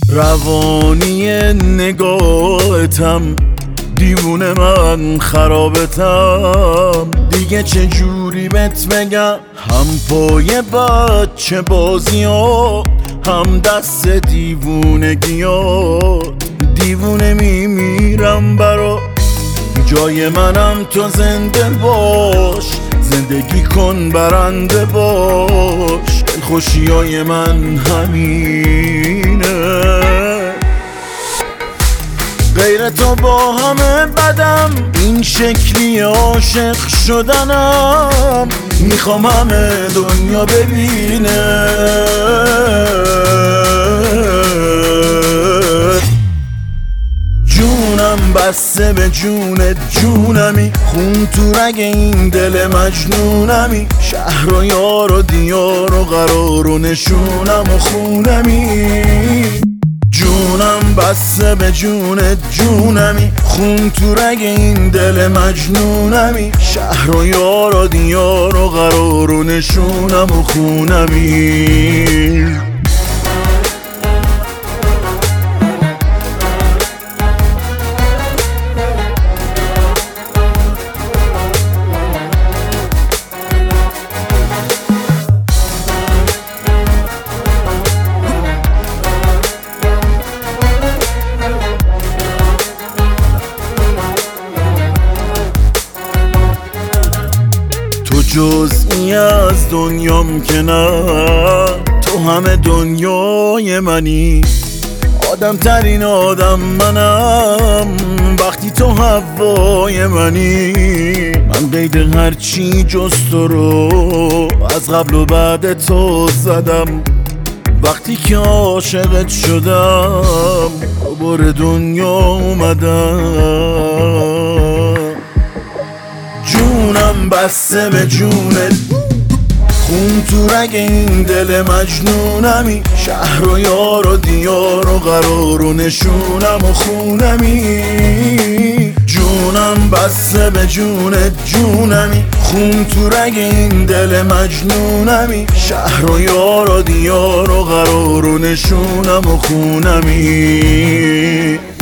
روانی نگاهتم، دیوونه من خرابتم. دیگه چه جوری بهت بگم، هم پای بچه بازی ها، هم دست دیوونگی ها. دیوونه میمیرم برا، جای منم تو زنده باش، زندگی کن برنده باش. خوشیای من همینه، غیر تو با همه بدم، این شکلی عاشق شدنم. میخوام همه دنیا ببینه جونم بسته به جونت، جونمی خون تو رگ این دل مجنونمی. شهر و یار و دیار و قرار و نشونم و خونمی. جونم بسته به جونت، جونمی خون تو رگ این دل مجنونمی. شهر و یار و دیار و قرار و نشونم و خونمی. جزئی از دنیام که نه، تو همه دنیای منی. آدم ترین آدم منم وقتی تو هوای منی. من قید هرچی جز تو رو از قبل و بعد تو زدم. وقتی که عاشقت شدم دوباره دنیا اومدم. جونم بسته به جونت، خون تو رگ این دل مجنونمی. شهر و یار و دیار و قرار و نشونم و خونمی. جونم بسته به جونت، جونمی خون تو رگ این دل مجنونمی. شهر و یار و دیار و قرار و نشونم و خونمی.